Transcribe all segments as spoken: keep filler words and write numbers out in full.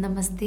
नमस्ते।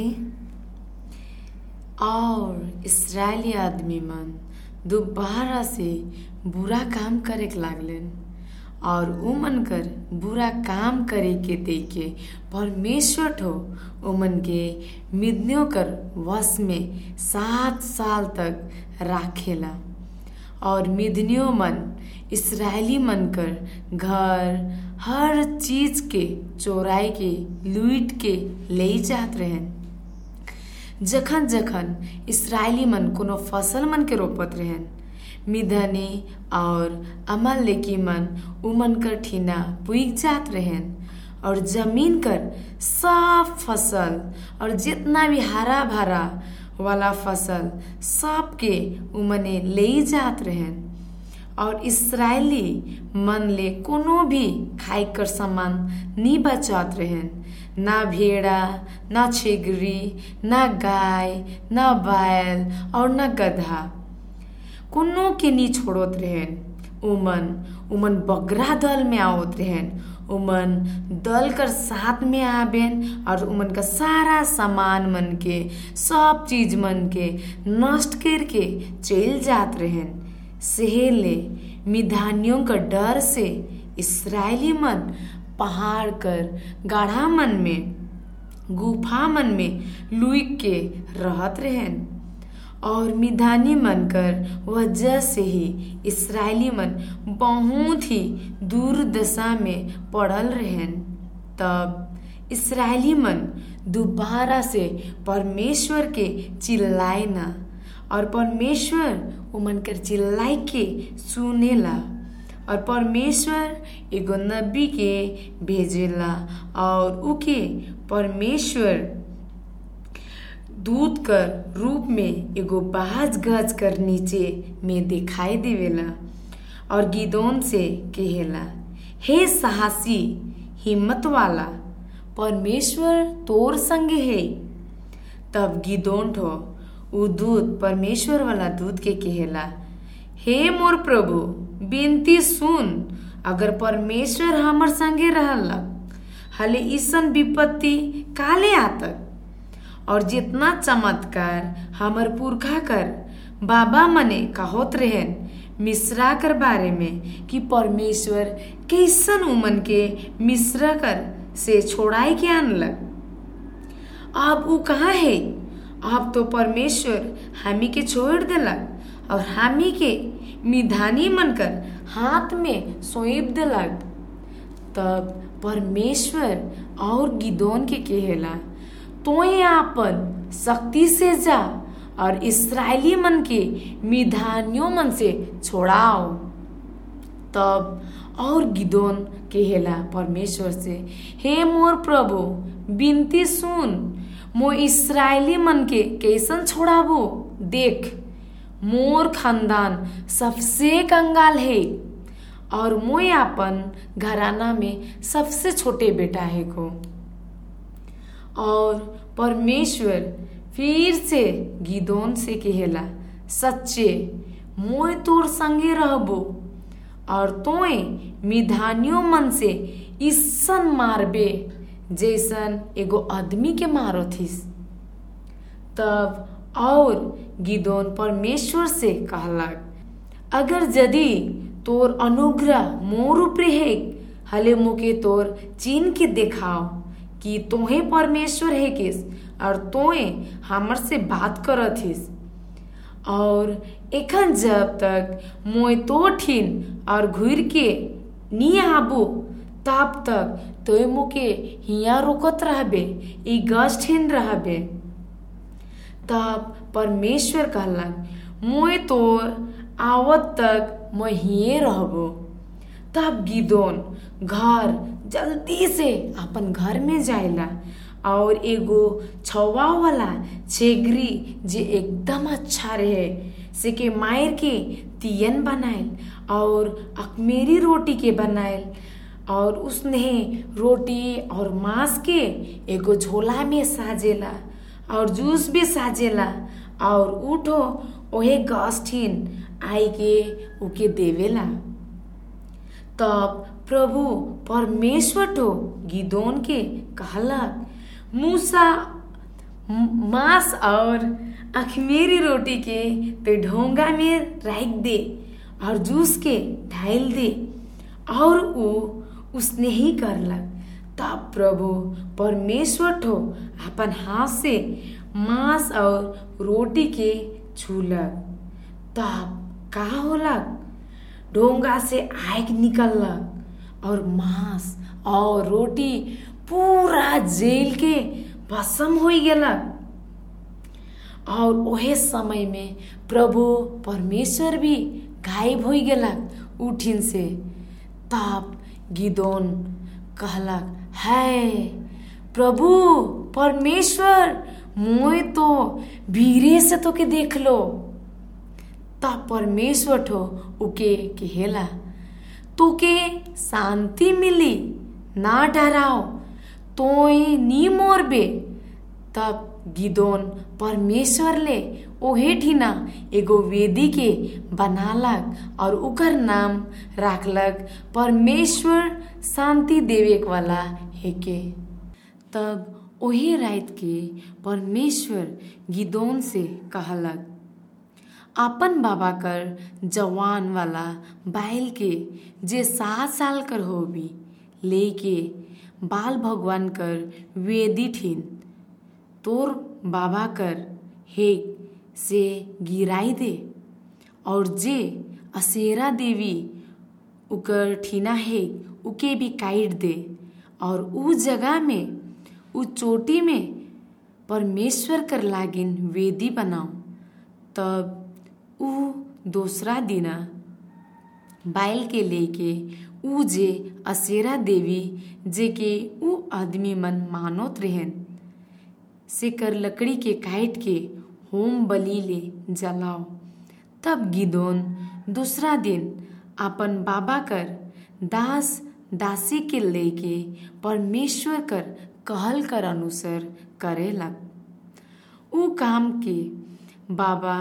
और इस्राएली आदमी मन दोबारा से बुरा काम करे के लागलन और उमन कर बुरा काम करे के देखे परमेश्वर ठो उमन के मिदनियों कर वश में सात साल तक राखेला और मिदनियों मन इस्राएली मन कर घर हर चीज के चोराई के लूट के ले जात रहन। जखन जखन इस्राएली मन कोनो फसल मन के रोपत रहन, मिधनी और अमालेकी मन उमन कर ठीना पुईग जात रहन और जमीन कर सब फसल और जितना भी हरा भरा वाला फसल सब के उमने ले जात रहन। और इस्राएली मन ले कोनो भी खाए कर सामान नहीं बचात रहन, ना भेड़ा, ना छेगरी, ना गाय, ना बैल और ना गधा, कोनो के नहीं छोड़त रहन। उमन उमन बगरा दल में आवत रहन, उमन दल कर साथ में आबेन और उमन का सारा सामान मन के सब चीज मन के नष्ट करके चल जात रहन। सेहेले मिधानियों का डर से इस्राएली मन पहाड़ कर गाढ़ा मन में गुफा मन में लुक के रहत रहन और मिधानी मन कर वजह से ही इस्राएली मन बहुत ही दुर्दशा में पड़ल रहन। तब इस्राएली मन दोबारा से परमेश्वर के चिल्लाए ना और परमेश्वर उमन कर चिल्लाई के सुनेला और परमेश्वर एगो नबी के भेजेला और उके परमेश्वर दूत कर रूप में एगो बाज गज कर नीचे में दिखाई देवेला और गिदोन से कहेला, हे साहसी हिम्मत वाला, परमेश्वर तोर संगे है। तब गिदोन ठो उ दूत परमेश्वर वाला दूत के कहेला, हे मोर प्रभु बिनती सुन, अगर परमेश्वर हमर संगे रहला हले ईसन विपत्ति काले आतक और जितना चमत्कार हमर पुरखा कर बाबा मने कहत रहन मिश्रा कर बारे में कि परमेश्वर कैसन उमन के मिश्रा कर से छोड़ाई के आनलक। अब उ कहाँ है? अब तो परमेश्वर हामी के छोड़ देलक और हामी के मिधानी मनकर हाथ में सौंप देलक। तब परमेश्वर और गिदोन के कहेला, तोय आपन शक्ति से जा और इस्राएली मन के मिधानियों मन से छोड़ाओ। तब और गिदोन कहेला परमेश्वर से, हे मोर प्रभु बिनती सुन, मो इस्राएली मन के कैसन छोड़ाबो? देख मोर खानदान सबसे कंगाल है और मोय अपन घराना में सबसे छोटे बेटा है को। और परमेश्वर फिर से गिदोन से कहेला, सच्चे मोय तोर संगे रहबो और तोय मिधानियों मन से इसन मारबे जैसन एगो आदमी के मारो थीस। तब और गिदोन परमेश्वर से कहलक, अगर यदि तोर अनुग्रह मोर ऊपरे है हले मोके तोर चीन के देखाओ कि तोहे परमेश्वर है किस और तोहे हमर से बात करत हिस। और एखन जब तक मोय तो ठीन और घुर के नी आबो तब तक तोय मोके हिया रोकत रहबे, ई गज ठीन रहबे। तब परमेश्वर कहलन, मोय तोर आवत तक मैं हिये रहबो। तब गिदोन घर जल्दी से अपन घर में जाएला और एगो छवा वाला छेगरी जे एकदम अच्छा रहे से के मायर के तियन बनाएल और अखमेरी रोटी के बनाएल और उसने रोटी और मांस के एगो झोला में साजेला और जूस भी साजेला और उठो ओहे गस्ठीन आई के उके देवेला। तब प्रभु परमेश्वर तो गिदोन के कहलक, मूसा म- मांस और अखमीरी रोटी के ते ढोंगा में रख दे और जूस के ढाल दे। और वो उसने ही करलक। तब प्रभु परमेश्वर ठो अपन हाथ से मांस और रोटी के छूलक। तब का होलक, ढोंगा से आग निकलक और मांस और रोटी पूरा जेल के भस्म हो गेलक। और ओहे समय में प्रभु परमेश्वर भी गायब हो गेलक उठिन से। तब गिदोन कहलक, है प्रभु परमेश्वर, मोए तो भीरे से तो के देख लो। तब परमेश्वर ठो उके कहेला, तोके शांति मिली, ना डराओ, तोय नी मोरबे। तब गिदोन परमेश्वर ले ओहे ठीना एगो वेदी के बनालक और उकर नाम राखलक परमेश्वर शांति देवे वाला हेके। तब ओही रात के परमेश्वर गिदोन से कहलक, अपन बाबा कर जवान वाला बैल के जे सात साल कर होबी लेके बाल भगवान कर वेदी ठीन तोर बाबा कर हे से गिराई दे। और जे असेरा देवी उकर ठीना है उके भी काट दे। और उ जगह में उ चोटी में परमेश्वर कर लागिन वेदी बनाओ। तब उ दूसरा दिना बैल के लेके उ जे असेरा देवी जे के उ आदमी मन मानोत रहन से कर लकड़ी के काट के होम बलि ले जलाओ। तब गिदोन दूसरा दिन अपन बाबा कर दास दासी के लेके परमेश्वर कर कहल कर अनुसार करेलक। उ काम के बाबा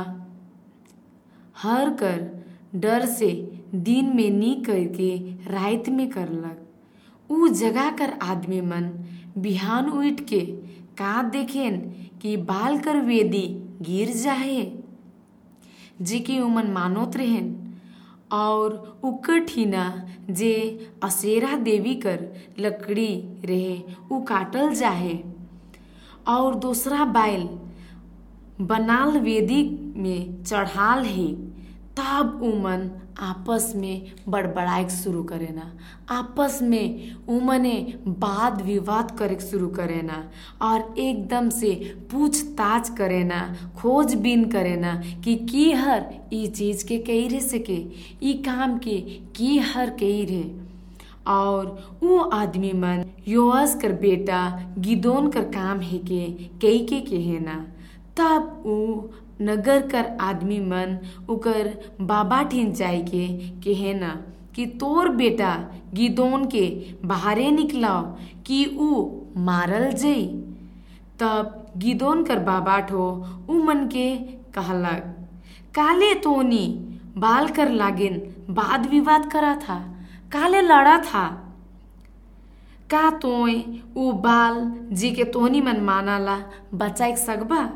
हर कर डर से दिन में नी करके रात में करलक। उ जगह कर आदमी मन बिहान उठ के का देखेन कि बाल कर वेदी गिर जाए जे के उमन मानोत रहेन। और उकर ठीना जे असेरा देवी कर लकड़ी रहे उ काटल जाहे। और दूसरा बैल बनाल वेदी में चढ़ाल है। तब उमन आपस में बड़बड़ाए शुरू करेना, आपस में उमने वाद विवाद करे शुरू करेना और एकदम से पूछताछ करेना, खोजबीन करेना कि की हर ई चीज के कही रह सके, ई काम के की हर कही रहे। और वो आदमी मन योआस कर बेटा गिदोन कर काम है के कई के कहेना। तब उ नगर कर आदमी मन उकर बाबा ठीन जाय के कहेना कि तोर बेटा गिदोन के बाहरे निकलाओ कि उ मारल जई। तब गिदोन कर बाबा ठो उ मन के कहलक, काले तोनी बाल कर लागिन वाद विवाद करा था, काले लड़ा था, का तोय उ बाल जी के तोनी मन मानाला बचाए सकबा।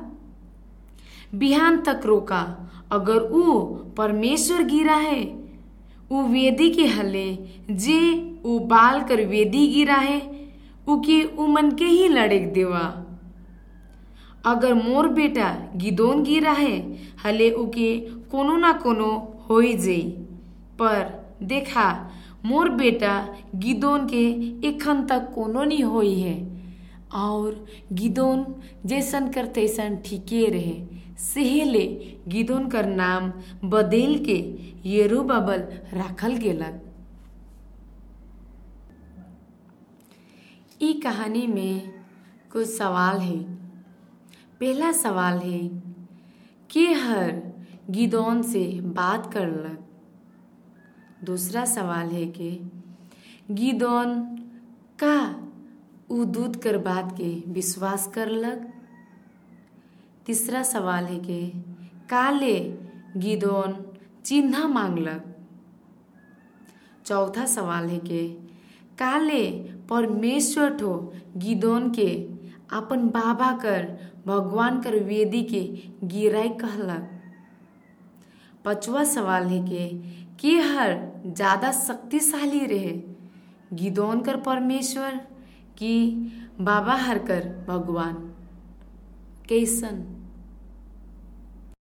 बिहान तक रोका, अगर उ परमेश्वर गिरा है उ वेदी के हले जे उ बाल कर वेदी गिरा है उके उमन के ही लड़ेक देवा। अगर मोर बेटा गिदोन गिरा है हले उके कोनो ना कोनो होई जई। पर देखा मोर बेटा गिदोन के एखन तक कोनो नहीं होई है। और गिदोन जैसन कर तैसन ठीके रहे। सेहेले गिदोन कर नाम बदल के यरूबाबल राखल गेलक। ई कहानी में कुछ सवाल है। पहला सवाल है के हर गिदोन से बात करलक। दूसरा सवाल है कि गिदोन का उ दूत कर बात के विश्वास करलक। तीसरा सवाल है कि काले गिदोन चिन्ह मांगलक। चौथा सवाल है कि काले परमेश्वर ठो गिदोन के अपन बाबा कर भगवान कर वेदी के गिराई कहलक। पांचवा सवाल है के के हर ज्यादा शक्तिशाली रहे, गिदोन कर परमेश्वर कि बाबा हर कर भगवान? कैसन?